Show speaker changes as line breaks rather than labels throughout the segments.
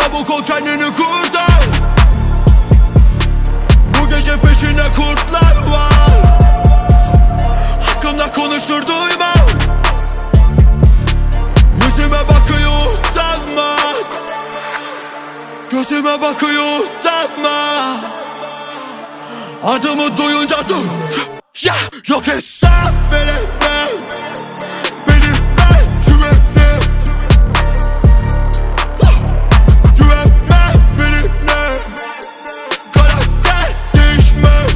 Çabuk ol, kendini kurtar. Bu gece peşinde kurtlar var. Hakkında konuşur duyma. Yüzüme bakıyor utanmaz. Gözüme bakıyor utanmaz. Adımı duyunca dur ya, yok hesap veremem. Benimle güvenme. Güvenme benimle. Karakter değişmez.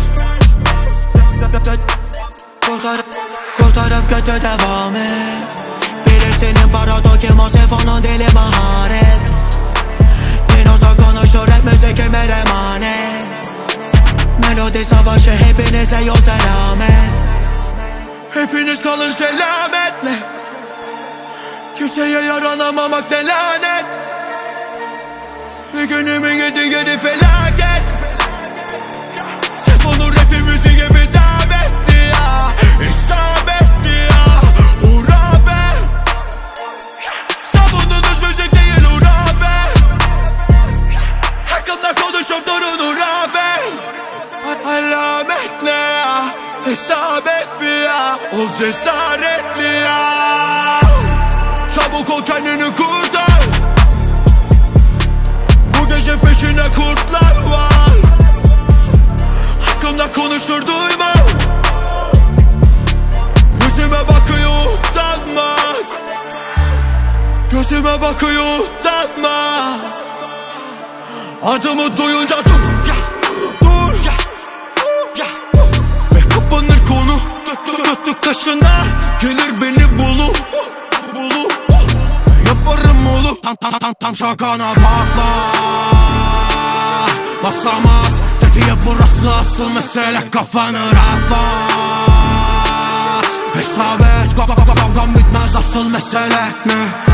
Kurtarıp kötü devam et. Bilir senin paradokim o sefonun dili maharet. Dinozor konuşur hep müzik Ömer emanet. Melodi savaşı hepinize yol selamet.
Hepiniz kalın selametle. Kimseye yaranamamak ne lanet. Bir günümün yedi felaket. Sefonun rapi müziği bir davetti ya. İsabetli ya, hurafe. Savunduğunuz müzik değil hurafe. Hakkında konuşup durun hurafe. Alamet ne ya, hesabet mi ya, ol cesaretli ya. Çabuk ol, kendini kurtar. Bu gece peşinde kurtlar var. Hakkında konuşur duyma. Yüzüme bakıyor utanmaz. Gözüme bakıyor utanmaz. Adımı duyunca dur ya, dur ya, ve kapanır konu. Götü kaşına gelir beni bulu. Yaparım olu. Tam şakana patla. Basamaz tetiğe, burası asıl mesele. Kafanı rahatlat. Hesap et, kavgam bitmez, asıl mesele ne?